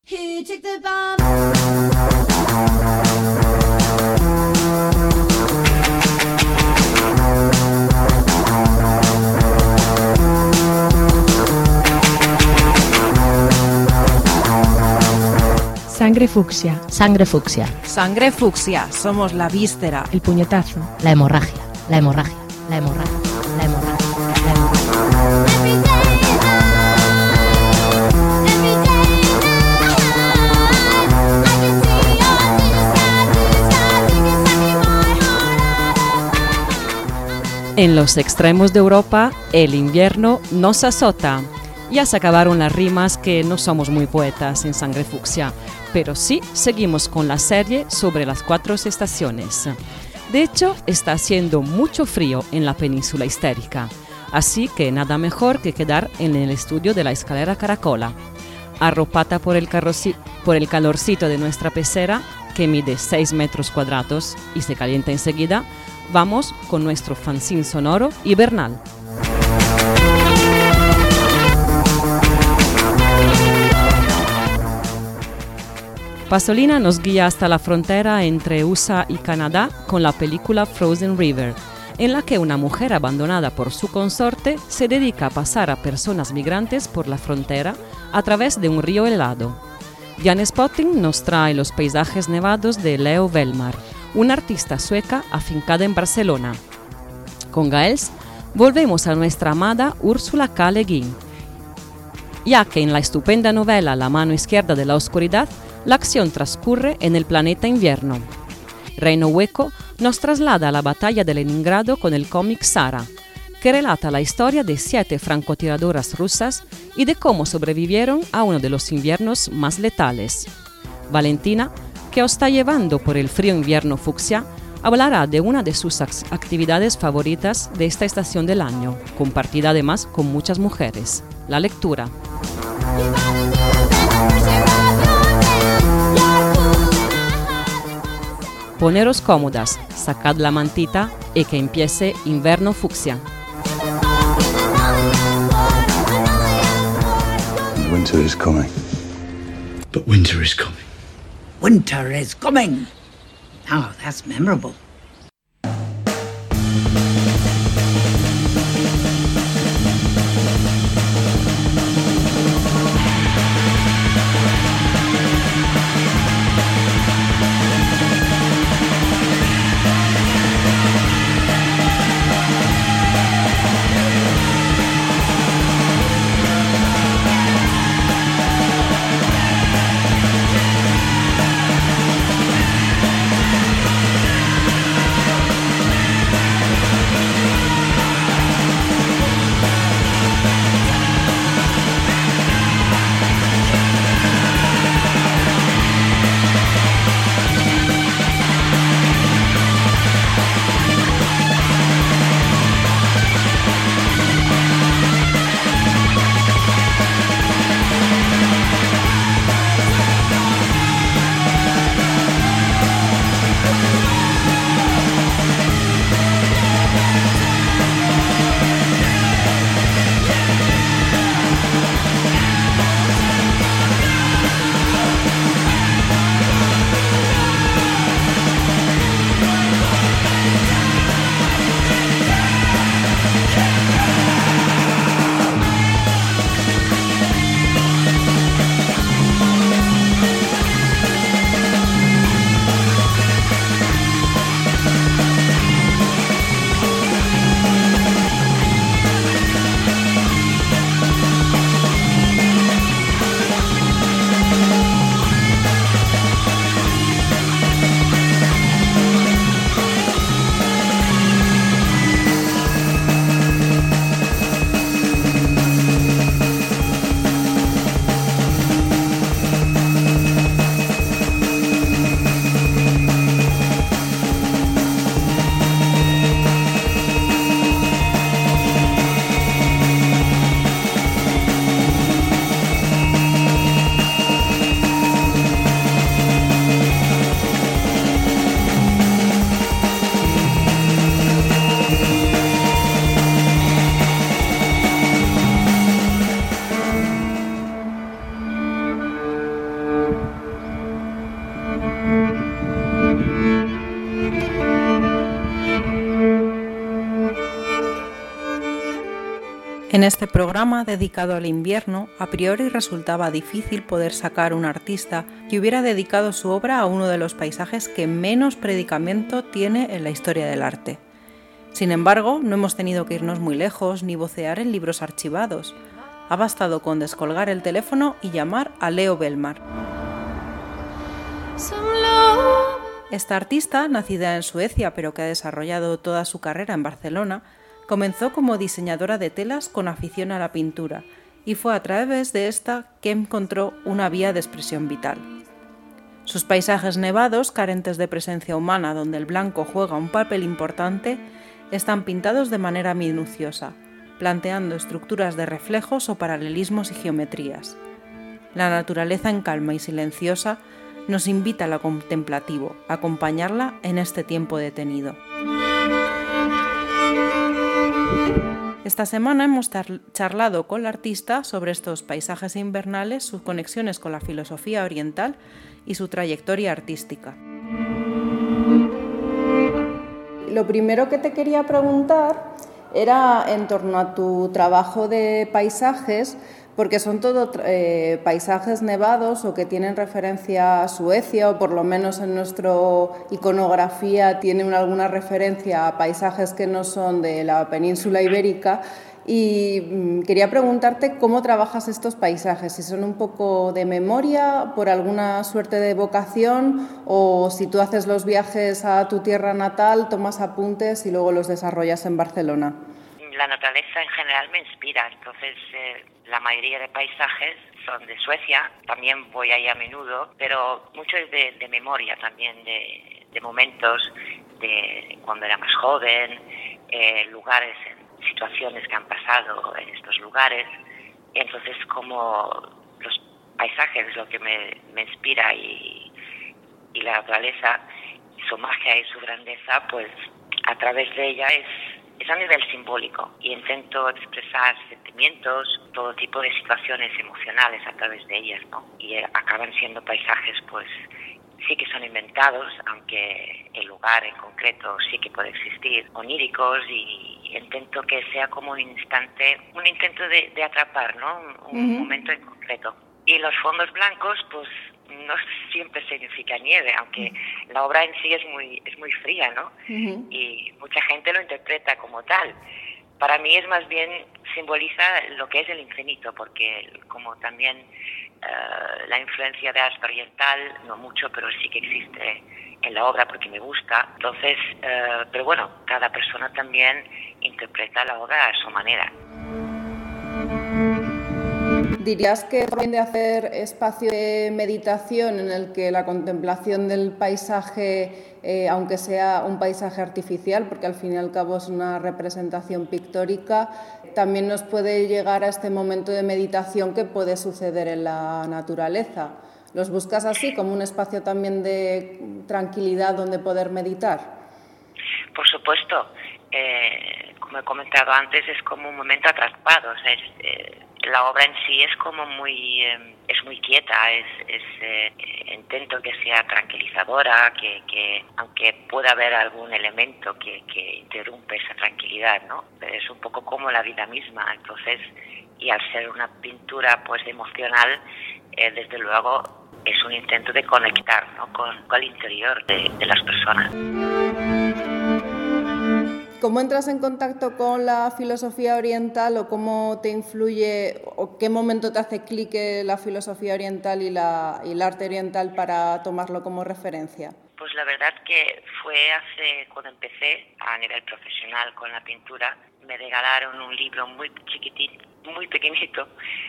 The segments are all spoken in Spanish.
Who took the bomb? Sangre fucsia. Sangre fucsia. Sangre fucsia. Somos la víscera. El puñetazo. La hemorragia. La hemorragia. La hemorragia. La hemorragia. La hemorragia. En los extremos de Europa, el invierno nos azota. Ya se acabaron las rimas, que no somos muy poetas en Sangre Fucsia, pero sí seguimos con la serie sobre las 4 estaciones. De hecho, está haciendo mucho frío en la península ibérica, así que nada mejor que quedar en el estudio de la escalera Caracola. Arropada por el calorcito de nuestra pecera, que mide 6 metros cuadrados y se calienta enseguida, vamos con nuestro fanzine sonoro hibernal. Pasolina nos guía hasta la frontera entre USA y Canadá con la película Frozen River, en la que una mujer abandonada por su consorte se dedica a pasar a personas migrantes por la frontera a través de un río helado. Jan Spotting nos trae los paisajes nevados de Leo Velmar, una artista sueca afincada en Barcelona. Con Gaels volvemos a nuestra amada Ursula K. Le Guin, ya que en la estupenda novela La mano izquierda de la oscuridad, la acción transcurre en el planeta invierno. Reino Hueco nos traslada a la batalla de Leningrado con el cómic Sara, que relata la historia de 7 francotiradoras rusas y de cómo sobrevivieron a uno de los inviernos más letales. Valentina, que os está llevando por el frío invierno fucsia, hablará de una de sus actividades favoritas de esta estación del año, compartida además con muchas mujeres: la lectura. Poneros cómodas, sacad la mantita y que empiece Inverno Fucsia. Winter is coming. But winter is coming. Winter is coming. Oh, that's memorable. En este programa dedicado al invierno, a priori resultaba difícil poder sacar un artista que hubiera dedicado su obra a uno de los paisajes que menos predicamento tiene en la historia del arte. Sin embargo, no hemos tenido que irnos muy lejos ni vocear en libros archivados. Ha bastado con descolgar el teléfono y llamar a Leo Belmar. Esta artista, nacida en Suecia pero que ha desarrollado toda su carrera en Barcelona, comenzó como diseñadora de telas con afición a la pintura y fue a través de esta que encontró una vía de expresión vital. Sus paisajes nevados, carentes de presencia humana, donde el blanco juega un papel importante, están pintados de manera minuciosa, planteando estructuras de reflejos o paralelismos y geometrías. La naturaleza en calma y silenciosa nos invita a lo contemplativo, a acompañarla en este tiempo detenido. Esta semana hemos charlado con la artista sobre estos paisajes invernales, sus conexiones con la filosofía oriental y su trayectoria artística. Lo primero que te quería preguntar era en torno a tu trabajo de paisajes, porque son todo paisajes nevados o que tienen referencia a Suecia, o por lo menos en nuestra iconografía tienen alguna referencia a paisajes que no son de la península ibérica. Y quería preguntarte cómo trabajas estos paisajes, si son un poco de memoria, por alguna suerte de vocación, o si tú haces los viajes a tu tierra natal, tomas apuntes y luego los desarrollas en Barcelona. La naturaleza en general me inspira, entonces la mayoría de paisajes son de Suecia, también voy ahí a menudo, pero mucho es de memoria también, de momentos de cuando era más joven, lugares, situaciones que han pasado en estos lugares. Entonces, como los paisajes es lo que me inspira y la naturaleza, su magia y su grandeza, pues a través de ella es a nivel simbólico, y intento expresar sentimientos, todo tipo de situaciones emocionales a través de ellas, ¿no? Y acaban siendo paisajes, pues sí que son inventados, aunque el lugar en concreto sí que puede existir, oníricos, y intento que sea como un intento de atrapar, ¿no? Un momento en concreto. Y los fondos blancos, pues no siempre significa nieve, aunque la obra en sí es muy fría, ¿no? Y mucha gente lo interpreta como tal. Para mí es más bien simboliza lo que es el infinito, porque como también la influencia de arte oriental, no mucho, pero sí que existe en la obra porque me gusta. Entonces, pero bueno, cada persona también interpreta la obra a su manera. ¿Dirías que es bien de hacer espacio de meditación en el que la contemplación del paisaje, aunque sea un paisaje artificial, porque al fin y al cabo es una representación pictórica, también nos puede llegar a este momento de meditación que puede suceder en la naturaleza? ¿Los buscas así, como un espacio también de tranquilidad donde poder meditar? Por supuesto. Como he comentado antes, es como un momento atrapado. O sea, la obra en sí es como muy quieta, intento que sea tranquilizadora, que aunque pueda haber algún elemento que interrumpe esa tranquilidad, ¿no? Pero es un poco como la vida misma. Entonces, y al ser una pintura pues emocional, desde luego es un intento de conectar, ¿no? con el interior de las personas. ¿Cómo entras en contacto con la filosofía oriental, o cómo te influye, o qué momento te hace clic la filosofía oriental y el arte oriental para tomarlo como referencia? Pues la verdad que fue cuando empecé a nivel profesional con la pintura, me regalaron un libro muy chiquitito, muy pequeñito,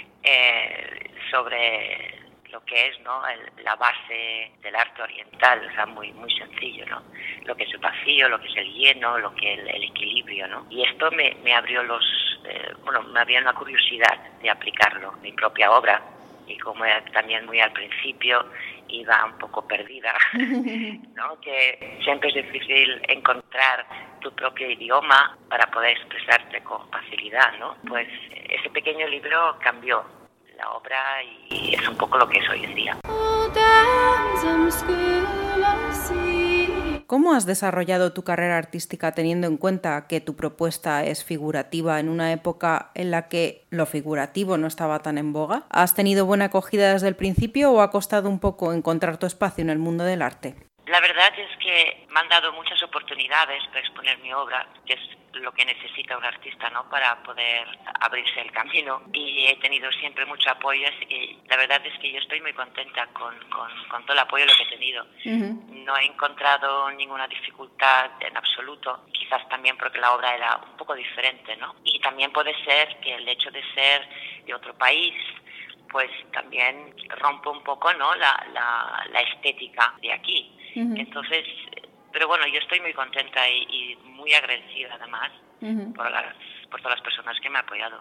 sobre lo que es, ¿no? La base del arte oriental, o sea, muy sencillo, ¿no? Lo que es el vacío, lo que es el lleno, lo que es el equilibrio, ¿no? Y esto me abrió me abrió una curiosidad de aplicarlo en mi propia obra, y como era también muy al principio, iba un poco perdida, ¿no? Que siempre es difícil encontrar tu propio idioma para poder expresarte con facilidad, ¿no? Pues ese pequeño libro cambió la obra y es un poco lo que es hoy en día. ¿cómo has desarrollado tu carrera artística teniendo en cuenta que tu propuesta es figurativa en una época en la que lo figurativo no estaba tan en boga? ¿Has tenido buena acogida desde el principio o ha costado un poco encontrar tu espacio en el mundo del arte? La verdad es que me han dado muchas oportunidades para exponer mi obra, que es lo que necesita un artista, ¿no?, para poder abrirse el camino, y he tenido siempre mucho apoyo, así que la verdad es que yo estoy muy contenta con todo el apoyo que he tenido. No he encontrado ninguna dificultad en absoluto, quizás también porque la obra era un poco diferente, ¿no? Y también puede ser que el hecho de ser de otro país pues también rompe un poco, ¿no?, la estética de aquí. Entonces, pero bueno, yo estoy muy contenta y muy agradecida además por todas las personas que me han apoyado.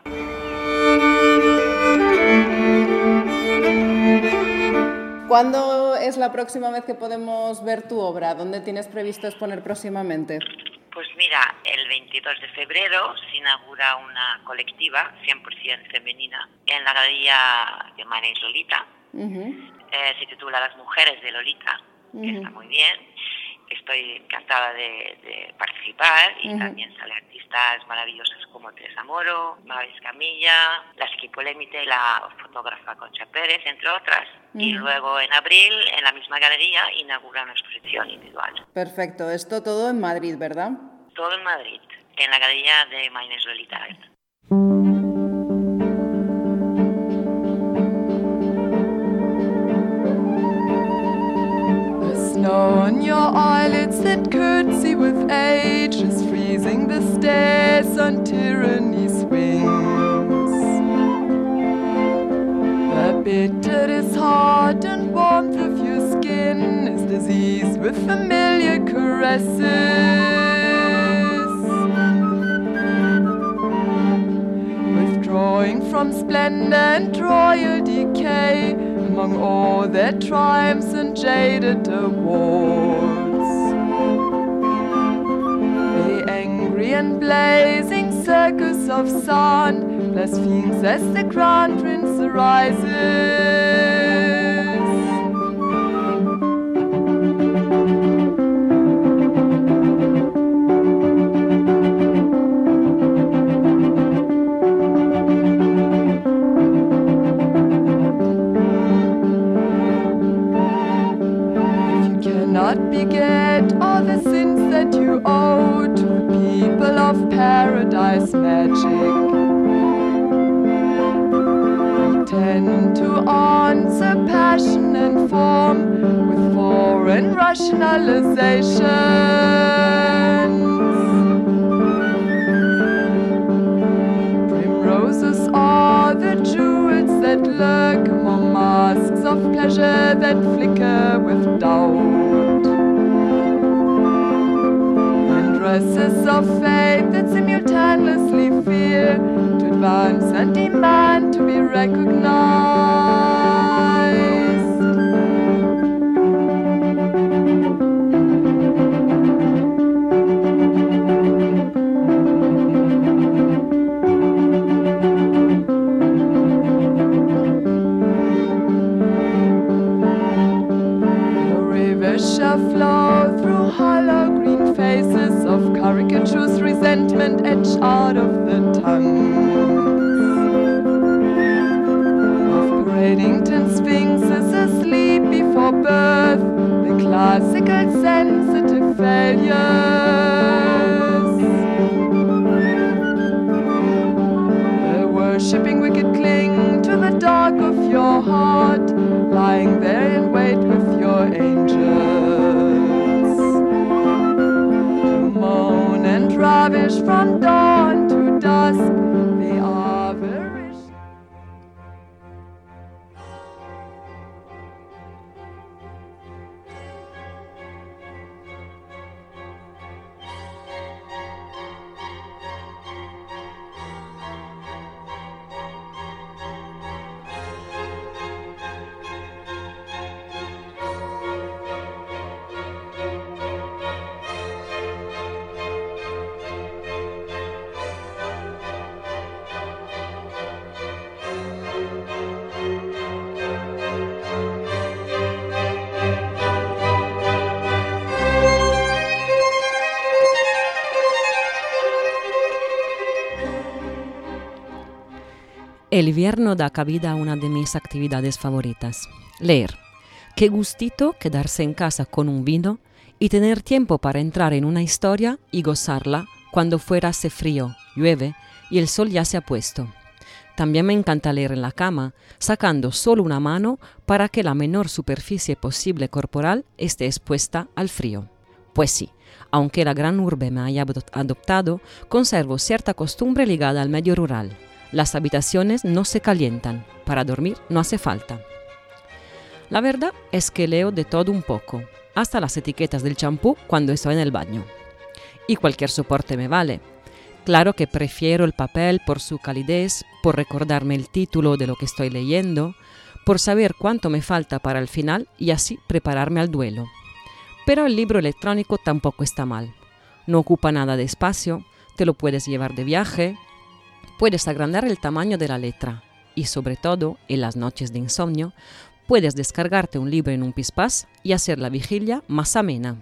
¿Cuándo es la próxima vez que podemos ver tu obra? ¿Dónde tienes previsto exponer próximamente? Pues mira, el 22 de febrero se inaugura una colectiva 100% femenina en la galería de Manes Lolita. Se titula Las mujeres de Lolita, que está muy bien. Estoy encantada de participar y también salen artistas maravillosas como Teresa Moro, Mavis Camilla, la Esquipolémite y la fotógrafa Concha Pérez, entre otras. Y luego en abril, en la misma galería, inaugura una exposición individual. Perfecto. Esto todo en Madrid, ¿verdad? Todo en Madrid, en la galería de Maines Lolita. Snow on your eyelids that curtsy with age is freezing the stairs on tyranny swings. The bitterness heart and warmth of your skin is diseased with familiar caresses. Withdrawing from splendor and royal decay, among all their triumphs and jaded awards, the angry and blazing circus of sun blasphemes as the crown prince arises. Beget all the sins that you owe to the people of paradise magic. Pretend to answer passion and form with foreign rationalizations. Primroses are the jewels that lurk among masks of pleasure that flicker with doubt. Dresses of fate that simultaneously fear to advance and demand to be recognized. The river shall flow through hollow green faces of caricatures, resentment etched out of the tongues of Paradington sphinxes asleep before birth, the classical sensitive failures. The worshipping wicked cling to the dark of your heart, lying there in wait with your angels. And ravish from dawn to dusk the average. el invierno da cabida a una de mis actividades favoritas, leer. Qué gustito quedarse en casa con un vino y tener tiempo para entrar en una historia y gozarla cuando fuera hace frío, llueve y el sol ya se ha puesto. También me encanta leer en la cama, sacando solo una mano para que la menor superficie posible corporal esté expuesta al frío. Pues sí, aunque la gran urbe me haya adoptado, conservo cierta costumbre ligada al medio rural. Las habitaciones no se calientan, para dormir no hace falta. La verdad es que leo de todo un poco, hasta las etiquetas del champú cuando estoy en el baño. Y cualquier soporte me vale. Claro que prefiero el papel por su calidez, por recordarme el título de lo que estoy leyendo, por saber cuánto me falta para el final y así prepararme al duelo. Pero el libro electrónico tampoco está mal. No ocupa nada de espacio, te lo puedes llevar de viaje, puedes agrandar el tamaño de la letra y sobre todo, en las noches de insomnio, puedes descargarte un libro en un pispás y hacer la vigilia más amena.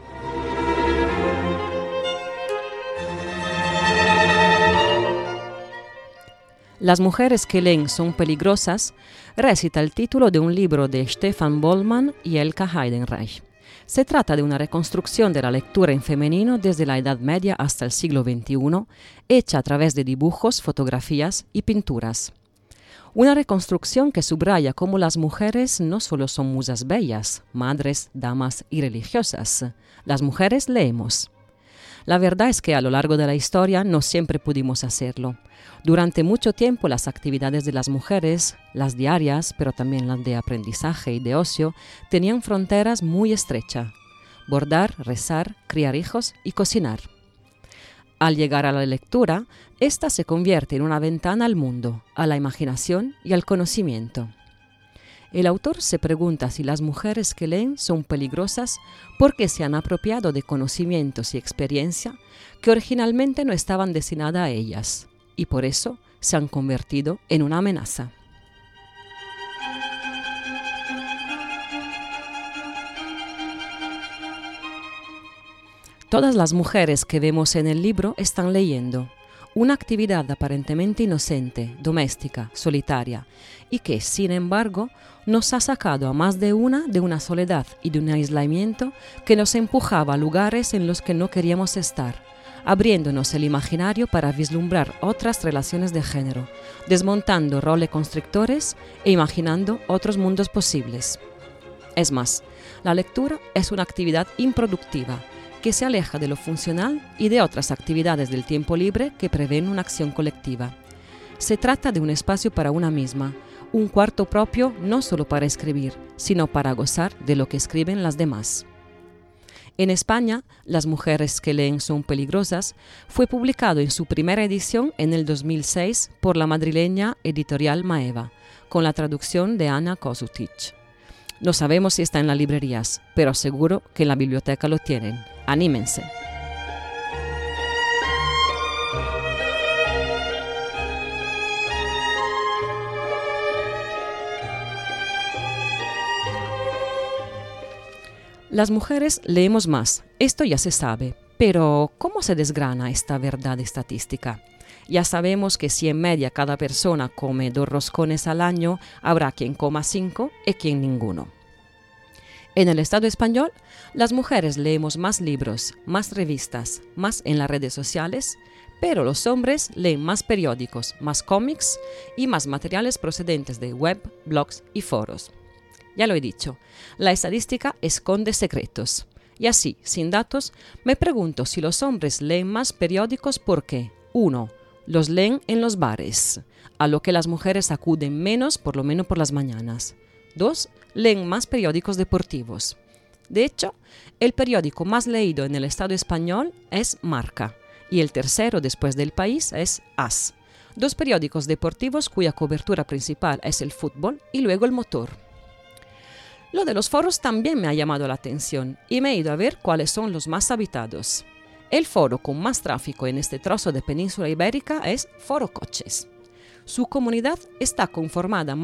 Las mujeres que leen son peligrosas recita el título de un libro de Stefan Bollmann y Elke Heidenreich. Se trata de una reconstrucción de la lectura en femenino desde la Edad Media hasta el siglo XXI, hecha a través de dibujos, fotografías y pinturas. Una reconstrucción que subraya cómo las mujeres no solo son musas bellas, madres, damas y religiosas. Las mujeres leemos. La verdad es que a lo largo de la historia no siempre pudimos hacerlo. Durante mucho tiempo las actividades de las mujeres, las diarias, pero también las de aprendizaje y de ocio, tenían fronteras muy estrechas. Bordar, rezar, criar hijos y cocinar. Al llegar a la lectura, esta se convierte en una ventana al mundo, a la imaginación y al conocimiento. El autor se pregunta si las mujeres que leen son peligrosas porque se han apropiado de conocimientos y experiencia que originalmente no estaban destinadas a ellas, y por eso se han convertido en una amenaza. Todas las mujeres que vemos en el libro están leyendo, una actividad aparentemente inocente, doméstica, solitaria, y que, sin embargo, nos ha sacado a más de una soledad y de un aislamiento que nos empujaba a lugares en los que no queríamos estar, abriéndonos el imaginario para vislumbrar otras relaciones de género, desmontando roles constrictores e imaginando otros mundos posibles. Es más, la lectura es una actividad improductiva, que se aleja de lo funcional y de otras actividades del tiempo libre que prevén una acción colectiva. Se trata de un espacio para una misma, un cuarto propio no solo para escribir, sino para gozar de lo que escriben las demás. En España, Las mujeres que leen son peligrosas fue publicado en su primera edición en el 2006 por la madrileña editorial Maeva, con la traducción de Ana Kosutic. No sabemos si está en las librerías, pero seguro que en la biblioteca lo tienen. ¡Anímense! Las mujeres leemos más, esto ya se sabe, pero ¿cómo se desgrana esta verdad estadística? Ya sabemos que si en media cada persona come 2 roscones al año, habrá quien coma 5 y quien ninguno. En el Estado español, las mujeres leemos más libros, más revistas, más en las redes sociales, pero los hombres leen más periódicos, más cómics y más materiales procedentes de web, blogs y foros. Ya lo he dicho, la estadística esconde secretos. Y así, sin datos, me pregunto si los hombres leen más periódicos porque 1. Los leen en los bares, a lo que las mujeres acuden menos, por lo menos por las mañanas. 2. Leen más periódicos deportivos. De hecho, el periódico más leído en el Estado español es Marca y el tercero después del País es AS. 2 periódicos deportivos cuya cobertura principal es el fútbol y luego el motor. Lo de los foros también me ha llamado la atención y me he ido a ver cuáles son los más habitados. El foro con más tráfico en este trozo de península ibérica es Foro Coches. Su comunidad está conformada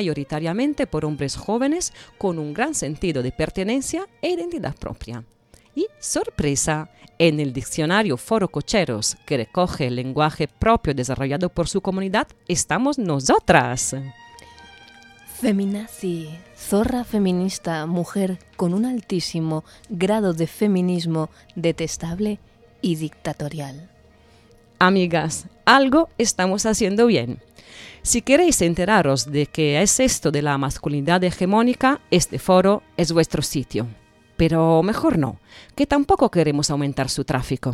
mayoritariamente por hombres jóvenes con un gran sentido de pertenencia e identidad propia. Y, sorpresa, en el diccionario Foro Cocheros, que recoge el lenguaje propio desarrollado por su comunidad, estamos nosotras. Feminazi, zorra feminista, mujer con un altísimo grado de feminismo detestable y dictatorial. Amigas, algo estamos haciendo bien. Si queréis enteraros de qué es esto de la masculinidad hegemónica, este foro es vuestro sitio. Pero mejor no, que tampoco queremos aumentar su tráfico.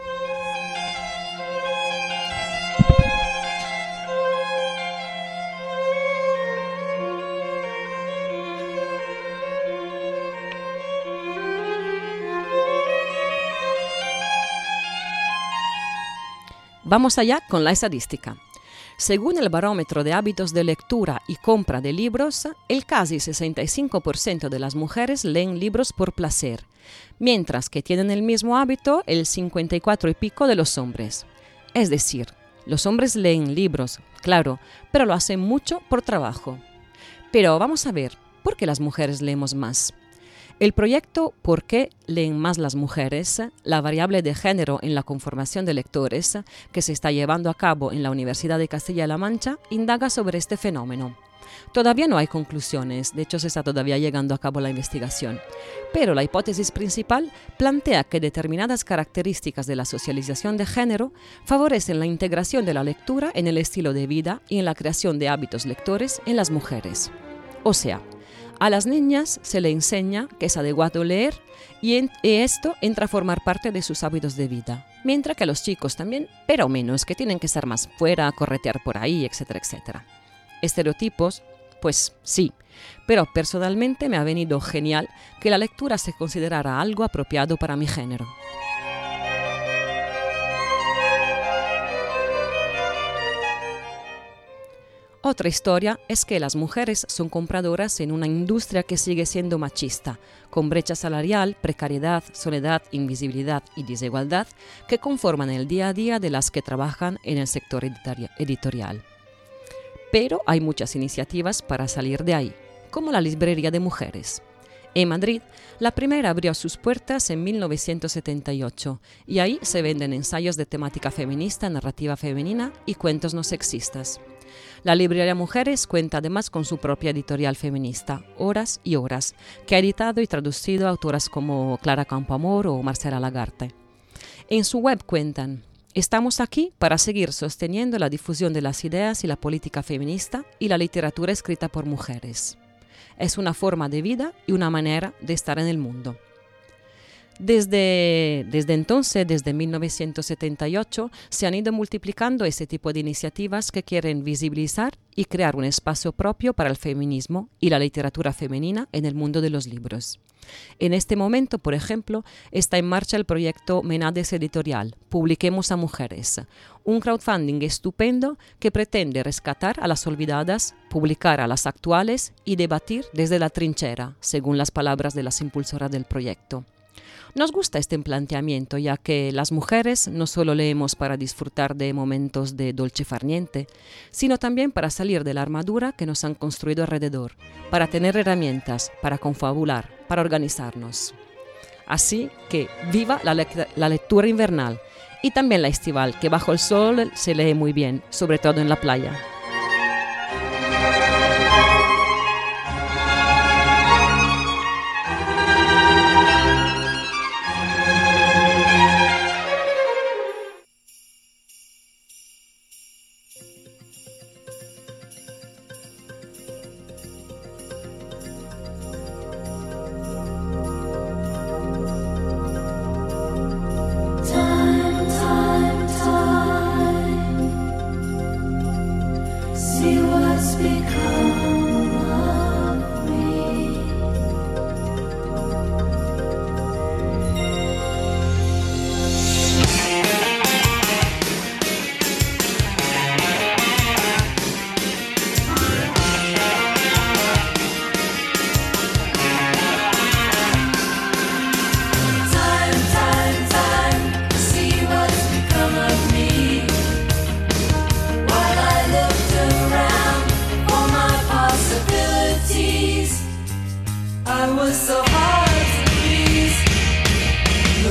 Vamos allá con la estadística. Según el barómetro de hábitos de lectura y compra de libros, el casi 65% de las mujeres leen libros por placer, mientras que tienen el mismo hábito el 54 y pico de los hombres. Es decir, los hombres leen libros, claro, pero lo hacen mucho por trabajo. Pero vamos a ver, ¿por qué las mujeres leemos más? El proyecto ¿Por qué leen más las mujeres?, la variable de género en la conformación de lectores, que se está llevando a cabo en la Universidad de Castilla-La Mancha, indaga sobre este fenómeno. Todavía no hay conclusiones, de hecho se está todavía llegando a cabo la investigación, pero la hipótesis principal plantea que determinadas características de la socialización de género favorecen la integración de la lectura en el estilo de vida y en la creación de hábitos lectores en las mujeres. O sea, a las niñas se le enseña que es adecuado leer y esto entra a formar parte de sus hábitos de vida, mientras que a los chicos también, pero menos, que tienen que estar más fuera, corretear por ahí, etcétera, etcétera. Estereotipos, pues sí, pero personalmente me ha venido genial que la lectura se considerara algo apropiado para mi género. Otra historia es que las mujeres son compradoras en una industria que sigue siendo machista, con brecha salarial, precariedad, soledad, invisibilidad y desigualdad que conforman el día a día de las que trabajan en el sector editorial. Pero hay muchas iniciativas para salir de ahí, como la Librería de Mujeres. En Madrid, la primera abrió sus puertas en 1978 y ahí se venden ensayos de temática feminista, narrativa femenina y cuentos no sexistas. La Librería Mujeres cuenta además con su propia editorial feminista, Horas y Horas, que ha editado y traducido a autoras como Clara Campoamor o Marcela Lagarde. En su web cuentan: estamos aquí para seguir sosteniendo la difusión de las ideas y la política feminista y la literatura escrita por mujeres. Es una forma de vida y una manera de estar en el mundo. Desde entonces, desde 1978, se han ido multiplicando ese tipo de iniciativas que quieren visibilizar y crear un espacio propio para el feminismo y la literatura femenina en el mundo de los libros. En este momento, por ejemplo, está en marcha el proyecto Menades Editorial, Publiquemos a Mujeres, un crowdfunding estupendo que pretende rescatar a las olvidadas, publicar a las actuales y debatir desde la trinchera, según las palabras de las impulsoras del proyecto. Nos gusta este planteamiento, ya que las mujeres no solo leemos para disfrutar de momentos de dolce far niente, sino también para salir de la armadura que nos han construido alrededor, para tener herramientas, para confabular, para organizarnos. Así que viva la lectura invernal y también la estival, que bajo el sol se lee muy bien, sobre todo en la playa.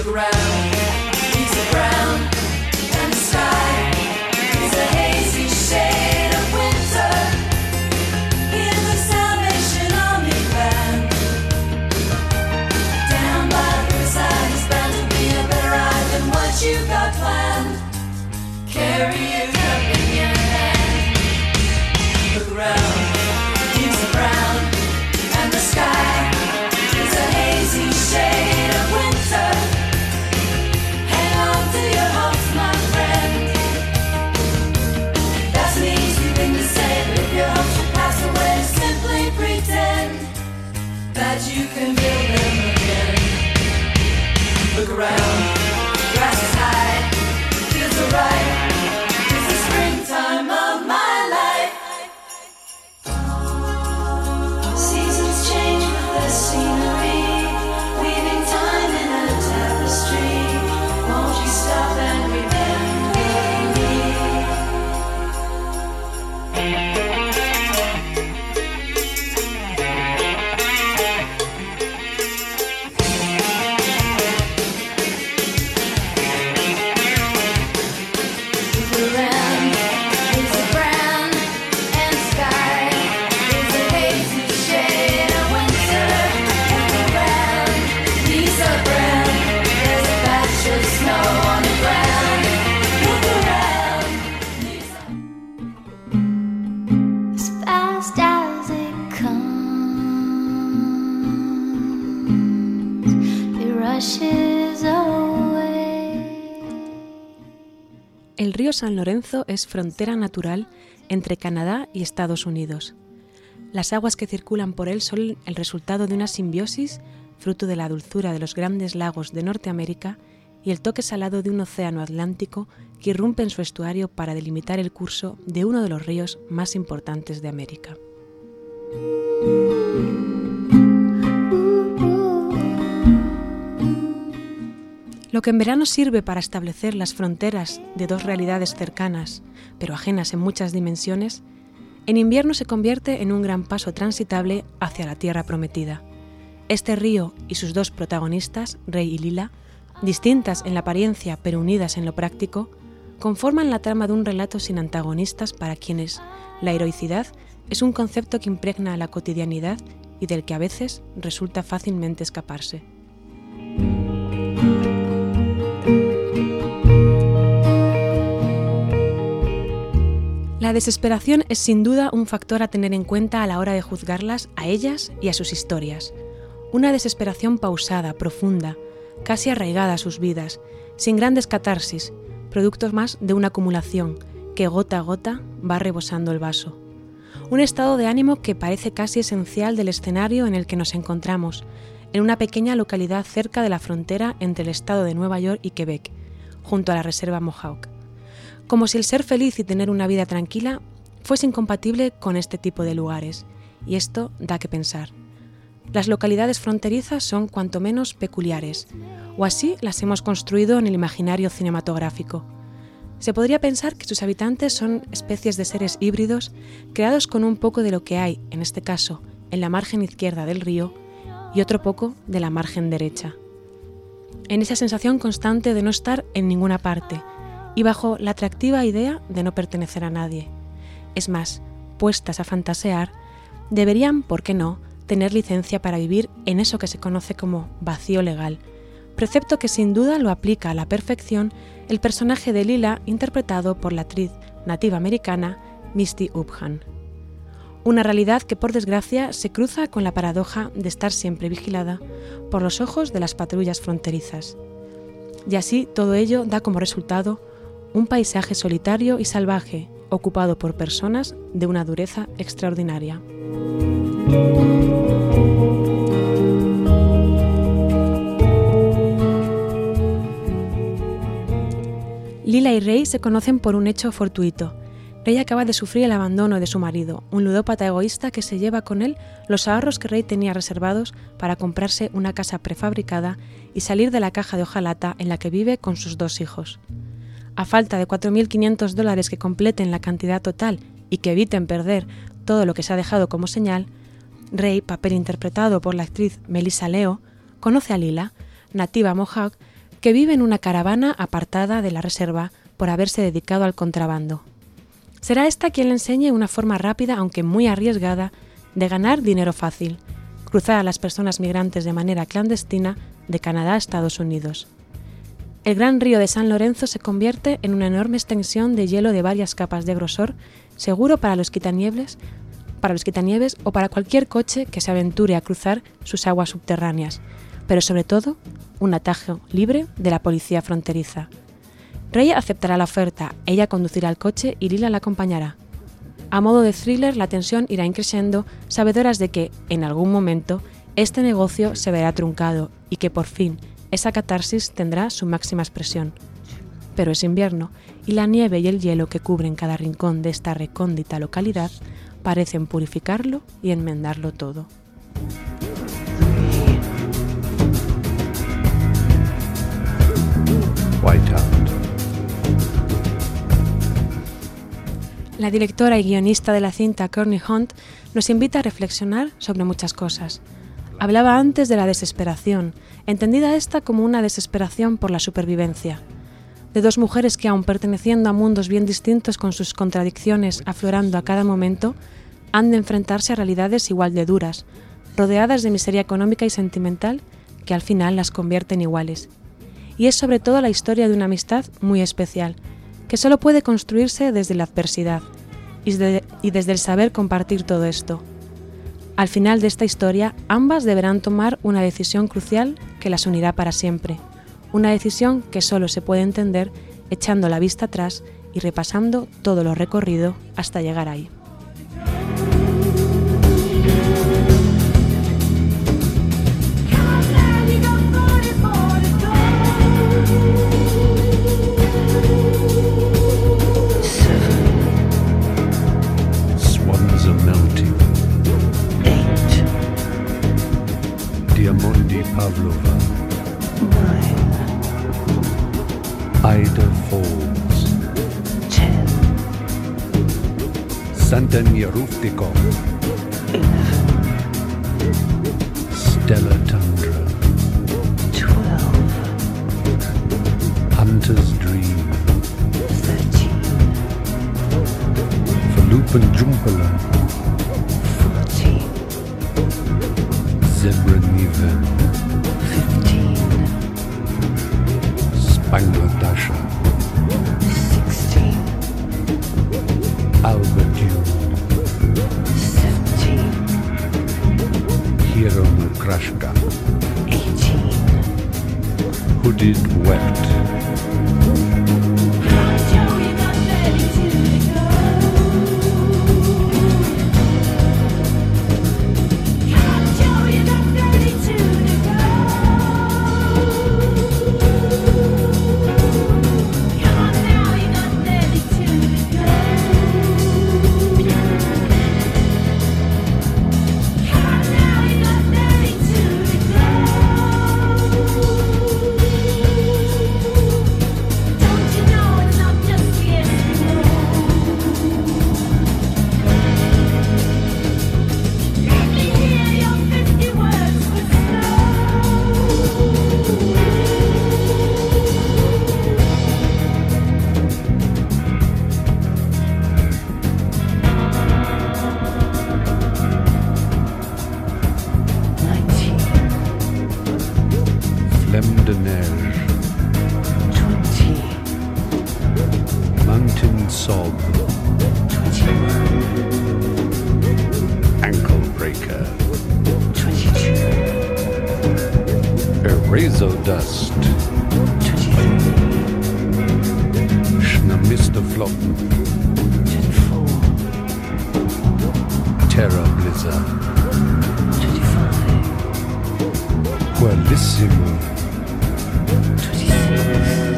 El río San Lorenzo es frontera natural entre Canadá y Estados Unidos. Las aguas que circulan por él son el resultado de una simbiosis fruto de la dulzura de los grandes lagos de Norteamérica y el toque salado de un océano Atlántico que irrumpe en su estuario para delimitar el curso de uno de los ríos más importantes de América. Lo que en verano sirve para establecer las fronteras de dos realidades cercanas, pero ajenas en muchas dimensiones, en invierno se convierte en un gran paso transitable hacia la tierra prometida. Este río y sus dos protagonistas, Rey y Lila, distintas en la apariencia pero unidas en lo práctico, conforman la trama de un relato sin antagonistas para quienes la heroicidad es un concepto que impregna la cotidianidad y del que a veces resulta fácilmente escaparse. La desesperación es sin duda un factor a tener en cuenta a la hora de juzgarlas a ellas y a sus historias. Una desesperación pausada, profunda, casi arraigada a sus vidas, sin grandes catarsis, productos más de una acumulación que gota a gota va rebosando el vaso. Un estado de ánimo que parece casi esencial del escenario en el que nos encontramos, en una pequeña localidad cerca de la frontera entre el estado de Nueva York y Quebec, junto a la reserva Mohawk. Como si el ser feliz y tener una vida tranquila fuese incompatible con este tipo de lugares, y esto da que pensar. Las localidades fronterizas son cuanto menos peculiares, o así las hemos construido en el imaginario cinematográfico. Se podría pensar que sus habitantes son especies de seres híbridos creados con un poco de lo que hay, en este caso, en la margen izquierda del río, y otro poco de la margen derecha. En esa sensación constante de no estar en ninguna parte, y bajo la atractiva idea de no pertenecer a nadie. Es más, puestas a fantasear, deberían, ¿por qué no?, tener licencia para vivir en eso que se conoce como vacío legal, precepto que sin duda lo aplica a la perfección el personaje de Lila interpretado por la actriz nativa americana Misty Upham. Una realidad que por desgracia se cruza con la paradoja de estar siempre vigilada por los ojos de las patrullas fronterizas. Y así todo ello da como resultado un paisaje solitario y salvaje, ocupado por personas de una dureza extraordinaria. Lila y Rey se conocen por un hecho fortuito. Rey acaba de sufrir el abandono de su marido, un ludópata egoísta que se lleva con él los ahorros que Rey tenía reservados para comprarse una casa prefabricada y salir de la caja de hojalata en la que vive con sus dos hijos. A falta de $4.500 que completen la cantidad total y que eviten perder todo lo que se ha dejado como señal, Rey, papel interpretado por la actriz Melissa Leo, conoce a Lila, nativa Mohawk, que vive en una caravana apartada de la reserva por haberse dedicado al contrabando. Será esta quien le enseñe una forma rápida, aunque muy arriesgada, de ganar dinero fácil, cruzar a las personas migrantes de manera clandestina de Canadá a Estados Unidos. El gran río de San Lorenzo se convierte en una enorme extensión de hielo de varias capas de grosor, seguro para los quitanieves o para cualquier coche que se aventure a cruzar sus aguas subterráneas, pero sobre todo, un atajo libre de la policía fronteriza. Rey aceptará la oferta, ella conducirá el coche y Lila la acompañará. A modo de thriller, la tensión irá increciendo, sabedoras de que, en algún momento, este negocio se verá truncado y que, por fin, esa catarsis tendrá su máxima expresión. Pero es invierno, y la nieve y el hielo que cubren cada rincón de esta recóndita localidad parecen purificarlo y enmendarlo todo. Whiteout. La directora y guionista de la cinta, Courtney Hunt, nos invita a reflexionar sobre muchas cosas. Hablaba antes de la desesperación, entendida esta como una desesperación por la supervivencia. De dos mujeres que, aun perteneciendo a mundos bien distintos con sus contradicciones aflorando a cada momento, han de enfrentarse a realidades igual de duras, rodeadas de miseria económica y sentimental que al final las convierten iguales. Y es sobre todo la historia de una amistad muy especial, que solo puede construirse desde la adversidad y desde el saber compartir todo esto. Al final de esta historia, ambas deberán tomar una decisión crucial que las unirá para siempre, una decisión que solo se puede entender echando la vista atrás y repasando todo lo recorrido hasta llegar ahí. Diamondi Pavlova. 9. Ida Falls. 10. Santanya Ruftikov. 11. Stella Tundra. 12. Hunter's Dream. 13. Falupan Jumpala. 14. Zebra Niven. 15. Spangladasha. 16. Albert June. 17. Hero Krashka. 18. Hooded Wept. Dust. 23. Schnamister Flotten. 24. Terra Blizzard. 25. Qualissimo. 26.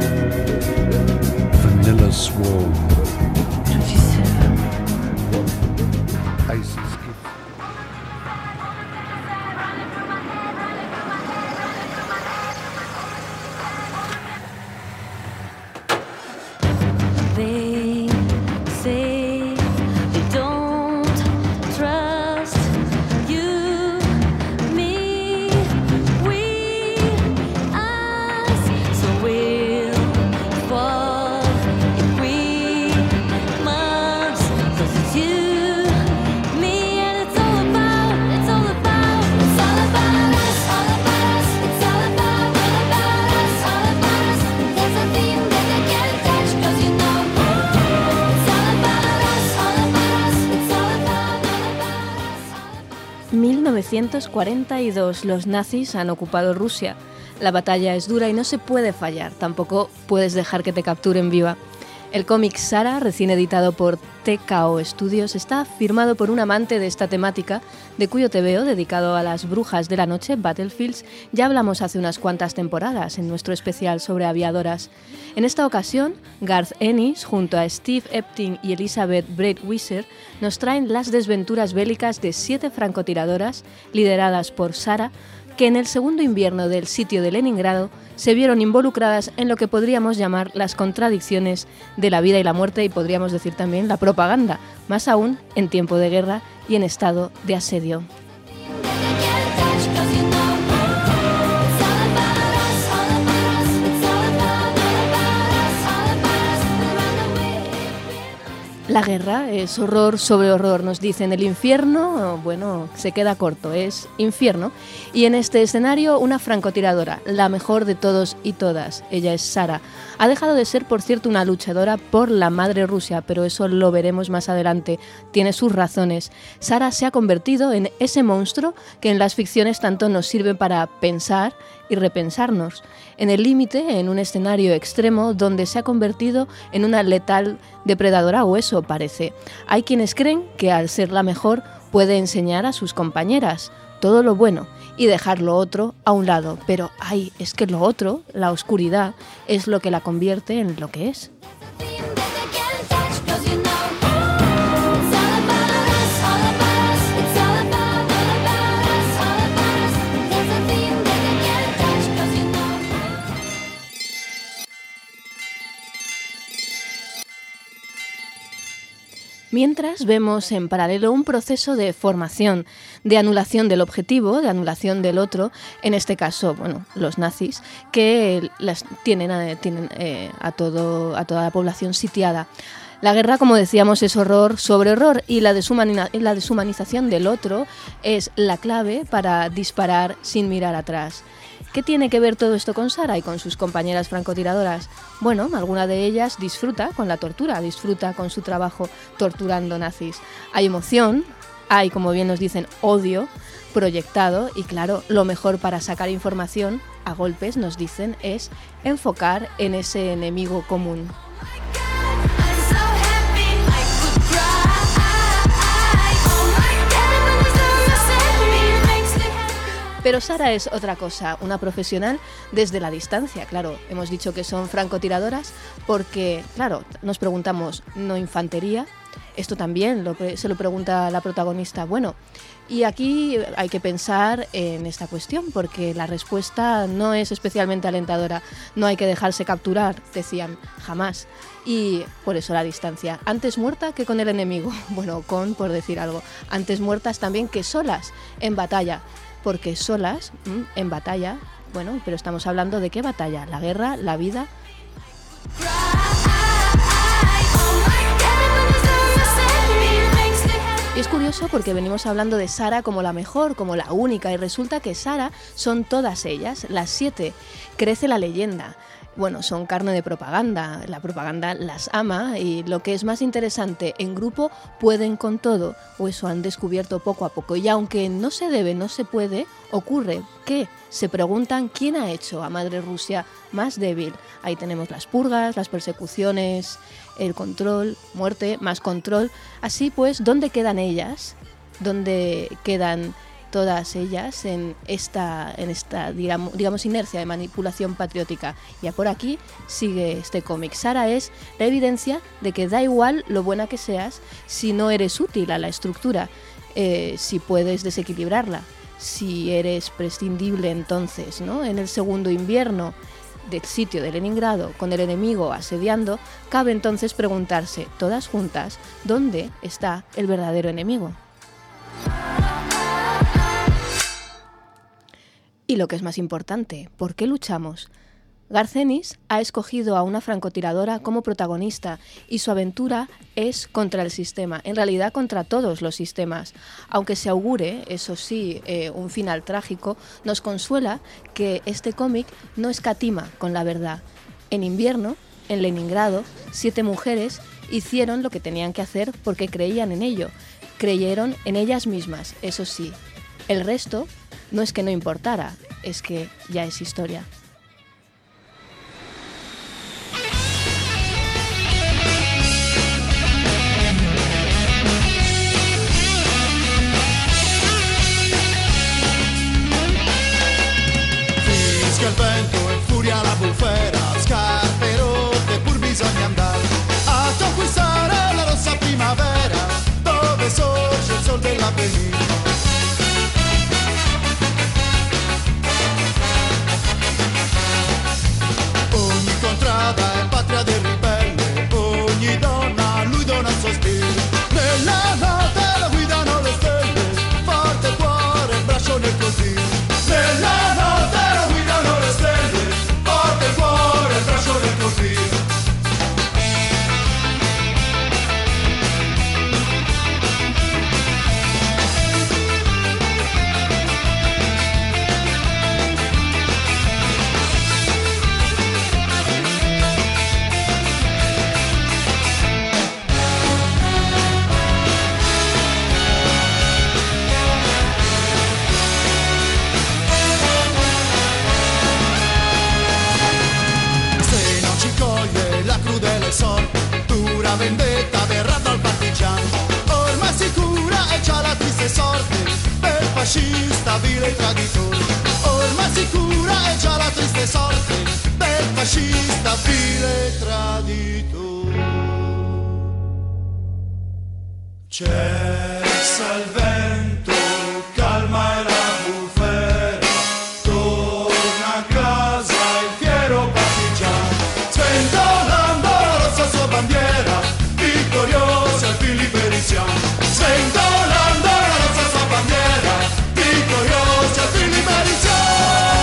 Vanilla Swarm. 27. Isis. So 1942 los nazis han ocupado Rusia. La batalla es dura y no se puede fallar, tampoco puedes dejar que te capturen viva. El cómic Sara, recién editado por TKO Studios, está firmado por un amante de esta temática, de cuyo tebeo, dedicado a las brujas de la noche, Battlefields, ya hablamos hace unas cuantas temporadas en nuestro especial sobre aviadoras. En esta ocasión, Garth Ennis, junto a Steve Epting y Elizabeth Breitwisser, nos traen las desventuras bélicas de 7 francotiradoras, lideradas por Sara, que en el segundo invierno del sitio de Leningrado se vieron involucradas en lo que podríamos llamar las contradicciones de la vida y la muerte, y podríamos decir también la propaganda, más aún en tiempo de guerra y en estado de asedio. La guerra es horror sobre horror, nos dicen. El infierno, bueno, se queda corto, es infierno. Y en este escenario, una francotiradora, la mejor de todos y todas. Ella es Sara. Ha dejado de ser, por cierto, una luchadora por la madre Rusia, pero eso lo veremos más adelante. Tiene sus razones. Sara se ha convertido en ese monstruo que en las ficciones tanto nos sirve para pensar y repensarnos. En el límite, en un escenario extremo donde se ha convertido en una letal depredadora, o eso parece. Hay quienes creen que al ser la mejor puede enseñar a sus compañeras todo lo bueno y dejar lo otro a un lado. Pero es que lo otro, la oscuridad, es lo que la convierte en lo que es. Mientras vemos en paralelo un proceso de formación, de anulación del objetivo, de anulación del otro, en este caso, bueno, los nazis, que tienen a toda la población sitiada. La guerra, como decíamos, es horror sobre horror, y la deshumanización del otro es la clave para disparar sin mirar atrás. ¿Qué tiene que ver todo esto con Sara y con sus compañeras francotiradoras? Bueno, alguna de ellas disfruta con la tortura, disfruta con su trabajo torturando nazis. Hay emoción, hay, como bien nos dicen, odio proyectado, y claro, lo mejor para sacar información a golpes, nos dicen, es enfocar en ese enemigo común. Pero Sara es otra cosa, una profesional desde la distancia. Claro, hemos dicho que son francotiradoras porque, claro, nos preguntamos, ¿no infantería? Esto también se lo pregunta la protagonista. Bueno, y aquí hay que pensar en esta cuestión, porque la respuesta no es especialmente alentadora. No hay que dejarse capturar, decían, jamás. Y por eso la distancia. Antes muerta que con el enemigo. Bueno, por decir algo. Antes muertas también que solas en batalla. Porque solas, en batalla, bueno, pero estamos hablando de qué batalla, la guerra, la vida. Y es curioso porque venimos hablando de Sara como la mejor, como la única, y resulta que Sara son todas ellas, las 7. Crece la leyenda. Bueno, son carne de propaganda, la propaganda las ama, y lo que es más interesante, en grupo pueden con todo, o eso han descubierto poco a poco, y aunque no se debe, no se puede, ocurre que se preguntan quién ha hecho a Madre Rusia más débil. Ahí tenemos las purgas, las persecuciones, el control, muerte, más control. Así pues, ¿dónde quedan ellas? ¿Dónde quedan todas ellas en esta digamos, inercia de manipulación patriótica? Ya por aquí sigue este cómic. Sara es la evidencia de que da igual lo buena que seas si no eres útil a la estructura, si puedes desequilibrarla, si eres prescindible. Entonces, ¿no? En el segundo invierno del sitio de Leningrado, con el enemigo asediando, cabe entonces preguntarse, todas juntas, ¿dónde está el verdadero enemigo? Y lo que es más importante, ¿por qué luchamos? Garth Ennis ha escogido a una francotiradora como protagonista, y su aventura es contra el sistema, en realidad contra todos los sistemas. Aunque se augure, eso sí, un final trágico, nos consuela que este cómic no escatima con la verdad. En invierno, en Leningrado, 7 mujeres hicieron lo que tenían que hacer porque creían en ello. Creyeron en ellas mismas, eso sí. El resto no es que no importara, es que ya es historia. Fischia il vento, infuria la bufera, scarpe rotte pur bisogna andare a conquistare la rossa primavera, dove sorge il sol dell'Appennino. Ogni contrada è patria del ribelle, ogni donna a lui dona un sospiro. Nella notte la guidano le stelle, forte il cuore, il braccio nel così. Nella notte la guidano le stelle, forte il cuore, il braccio nel così. Dura vendetta verrà dal partigiano, ormai sicura è già la triste sorte del fascista vile e traditore. Ormai sicura è già la triste sorte del fascista vile e traditore. Cessa il vento, calma e la bufera, torna a casa il fiero partigiano, sventolando la sua bandiera, vittoriosa al fin liberi siamo. Sventolando la nostra sua bandiera, vittoriosa al fin liberi siamo.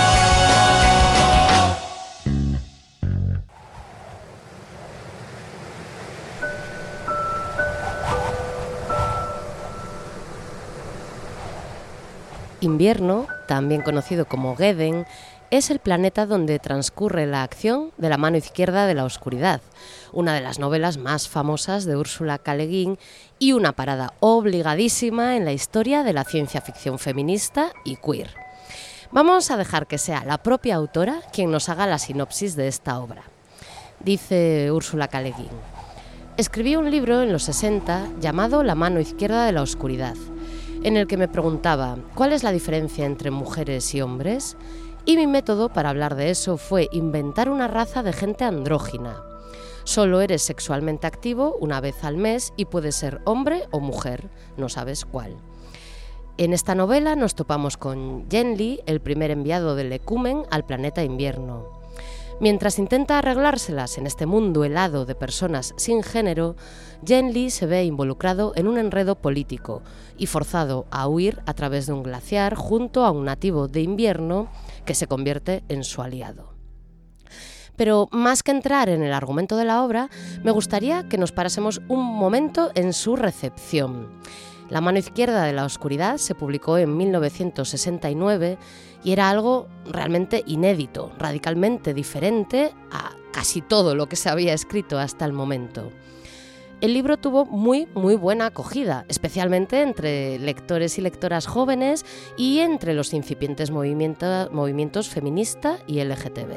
Invierno, también conocido como Geden, es el planeta donde transcurre la acción de La mano izquierda de la oscuridad, una de las novelas más famosas de Ursula K. Le Guin y una parada obligadísima en la historia de la ciencia ficción feminista y queer. Vamos a dejar que sea la propia autora quien nos haga la sinopsis de esta obra. Dice Ursula K. Le Guin: escribí un libro en los 60 llamado La mano izquierda de la oscuridad, en el que me preguntaba ¿cuál es la diferencia entre mujeres y hombres? Y mi método para hablar de eso fue inventar una raza de gente andrógina. Solo eres sexualmente activo una vez al mes y puedes ser hombre o mujer, no sabes cuál. En esta novela nos topamos con Genly, el primer enviado del Ecumen al planeta Invierno. Mientras intenta arreglárselas en este mundo helado de personas sin género, Genly se ve involucrado en un enredo político y forzado a huir a través de un glaciar junto a un nativo de invierno que se convierte en su aliado. Pero más que entrar en el argumento de la obra, me gustaría que nos parásemos un momento en su recepción. La mano izquierda de la oscuridad se publicó en 1969 y era algo realmente inédito, radicalmente diferente a casi todo lo que se había escrito hasta el momento. El libro tuvo muy buena acogida, especialmente entre lectores y lectoras jóvenes y entre los incipientes movimientos feminista y LGTB.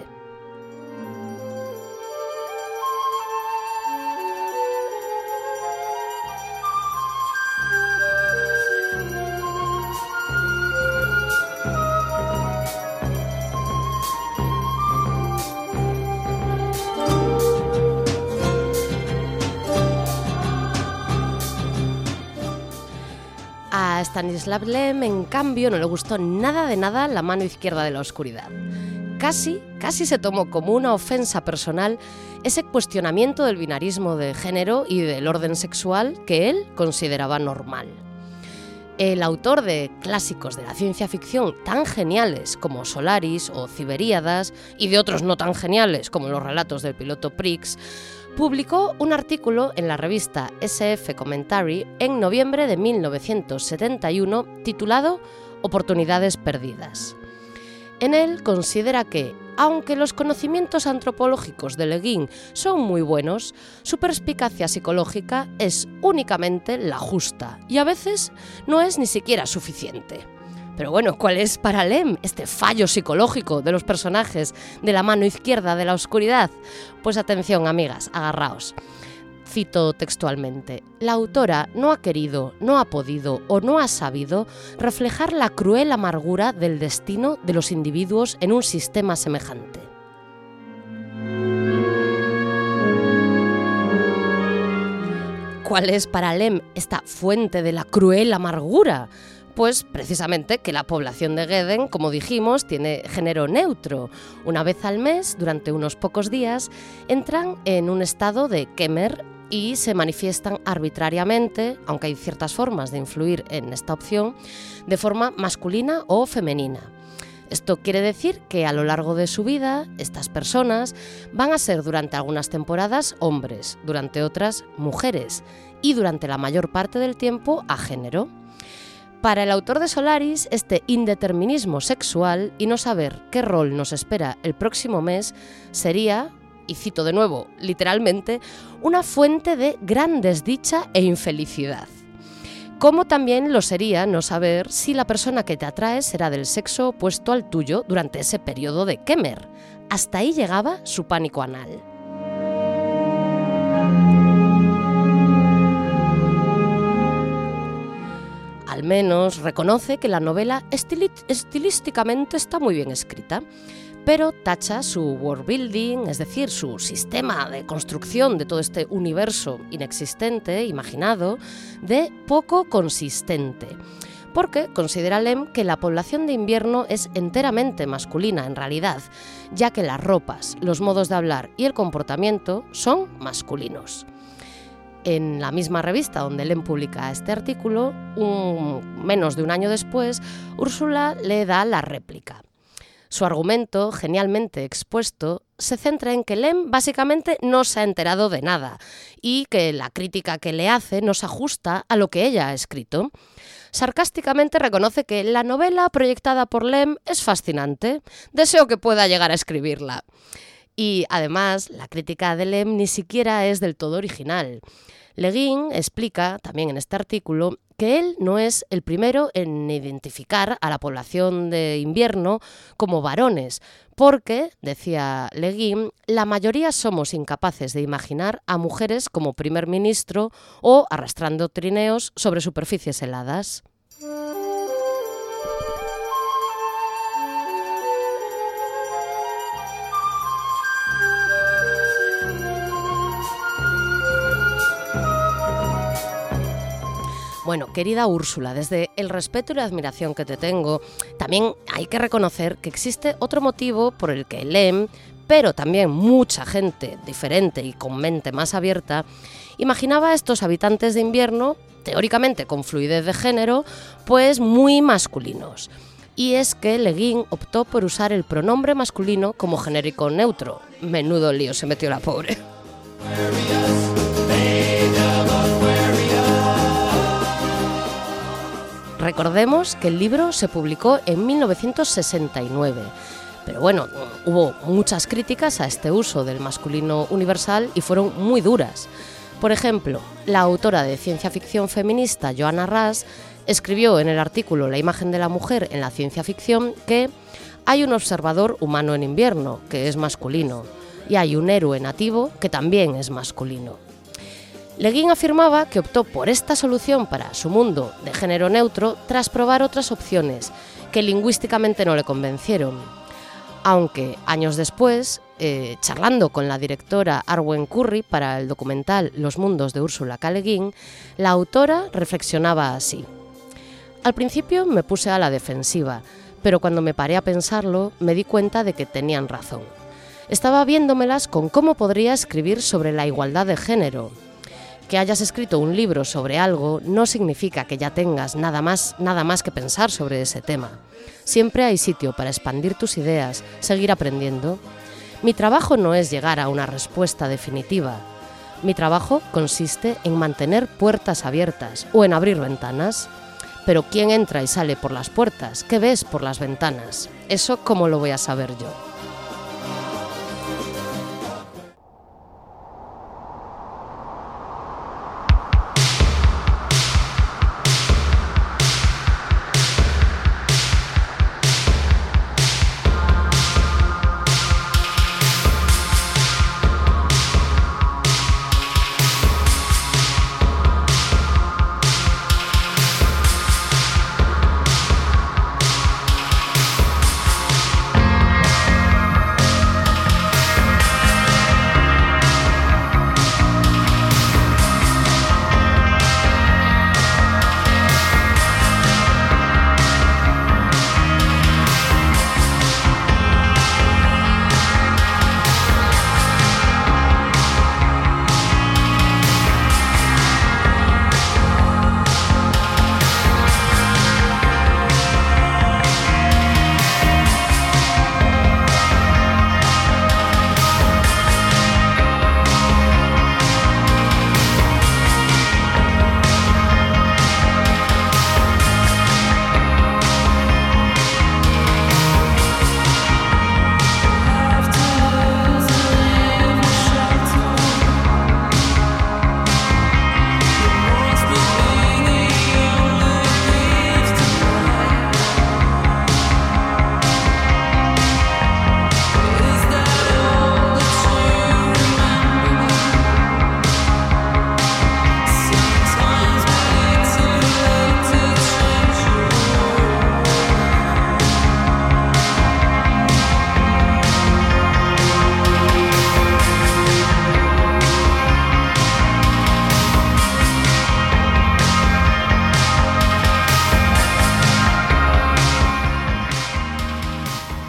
A Stanislav Lem, en cambio, no le gustó nada de nada La mano izquierda de la oscuridad. Casi se tomó como una ofensa personal ese cuestionamiento del binarismo de género y del orden sexual que él consideraba normal. El autor de clásicos de la ciencia ficción tan geniales como Solaris o Ciberíadas y de otros no tan geniales como los relatos del piloto Prix, publicó un artículo en la revista SF Commentary en noviembre de 1971 titulado Oportunidades perdidas. En él considera que, aunque los conocimientos antropológicos de Le Guin son muy buenos, su perspicacia psicológica es únicamente la justa y a veces no es ni siquiera suficiente. Pero bueno, ¿cuál es para Lem este fallo psicológico de los personajes de la mano izquierda de la oscuridad? Pues atención, amigas, agarraos. Cito textualmente: la autora no ha querido, no ha podido o no ha sabido reflejar la cruel amargura del destino de los individuos en un sistema semejante. ¿Cuál es para Lem esta fuente de la cruel amargura? Pues precisamente que la población de Geden, como dijimos, tiene género neutro. Una vez al mes, durante unos pocos días, entran en un estado de Kemer y se manifiestan arbitrariamente, aunque hay ciertas formas de influir en esta opción, de forma masculina o femenina. Esto quiere decir que a lo largo de su vida, estas personas van a ser durante algunas temporadas hombres, durante otras mujeres y durante la mayor parte del tiempo a género. Para el autor de Solaris, este indeterminismo sexual y no saber qué rol nos espera el próximo mes sería, y cito de nuevo, literalmente, una fuente de gran desdicha e infelicidad. Como también lo sería no saber si la persona que te atrae será del sexo opuesto al tuyo durante ese periodo de Kemer. Hasta ahí llegaba su pánico anal. Al menos reconoce que la novela estilísticamente está muy bien escrita, pero tacha su world building, es decir, su sistema de construcción de todo este universo inexistente, imaginado, de poco consistente. Porque considera Lem que la población de invierno es enteramente masculina en realidad, ya que las ropas, los modos de hablar y el comportamiento son masculinos. En la misma revista donde Lem publica este artículo, menos de un año después, Úrsula le da la réplica. Su argumento, genialmente expuesto, se centra en que Lem básicamente no se ha enterado de nada y que la crítica que le hace no se ajusta a lo que ella ha escrito. Sarcásticamente reconoce que la novela proyectada por Lem es fascinante. Deseo que pueda llegar a escribirla. Y además, la crítica de Lem ni siquiera es del todo original. Le Guin explica, también en este artículo, que él no es el primero en identificar a la población de invierno como varones, porque, decía Le Guin, la mayoría somos incapaces de imaginar a mujeres como primer ministro o arrastrando trineos sobre superficies heladas. Bueno, querida Úrsula, desde el respeto y la admiración que te tengo, también hay que reconocer que existe otro motivo por el que Lem, pero también mucha gente diferente y con mente más abierta, imaginaba a estos habitantes de invierno, teóricamente con fluidez de género, pues muy masculinos. Y es que Le Guin optó por usar el pronombre masculino como genérico neutro. Menudo lío se metió la pobre. Recordemos que el libro se publicó en 1969, pero bueno, hubo muchas críticas a este uso del masculino universal y fueron muy duras. Por ejemplo, la autora de ciencia ficción feminista Joanna Russ escribió en el artículo La imagen de la mujer en la ciencia ficción que hay un observador humano en invierno, que es masculino, y hay un héroe nativo que también es masculino. Le Guin afirmaba que optó por esta solución para su mundo de género neutro tras probar otras opciones que lingüísticamente no le convencieron. Aunque años después, charlando con la directora Arwen Curry para el documental Los mundos de Úrsula K. Le Guin, la autora reflexionaba así: al principio me puse a la defensiva, pero cuando me paré a pensarlo me di cuenta de que tenían razón. Estaba viéndomelas con cómo podría escribir sobre la igualdad de género. Que hayas escrito un libro sobre algo no significa que ya tengas nada más que pensar sobre ese tema. Siempre hay sitio para expandir tus ideas, seguir aprendiendo. Mi trabajo no es llegar a una respuesta definitiva. Mi trabajo consiste en mantener puertas abiertas o en abrir ventanas. Pero ¿quién entra y sale por las puertas? ¿Qué ves por las ventanas? Eso, ¿cómo lo voy a saber yo?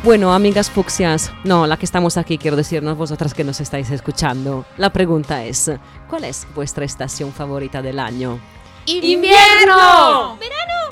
Bueno, amigas fucsias, no, la que estamos aquí, quiero decirnos vosotras que nos estáis escuchando. La pregunta es, ¿cuál es vuestra estación favorita del año? ¡Invierno! ¡Verano!